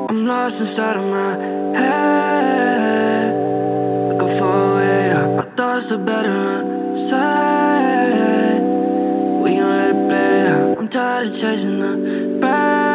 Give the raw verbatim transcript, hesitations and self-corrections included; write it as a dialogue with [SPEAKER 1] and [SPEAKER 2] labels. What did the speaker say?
[SPEAKER 1] I'm lost inside of my head, looking for a way out. My thoughts are better inside. We gon' let it play out. I'm tired of chasing the bad.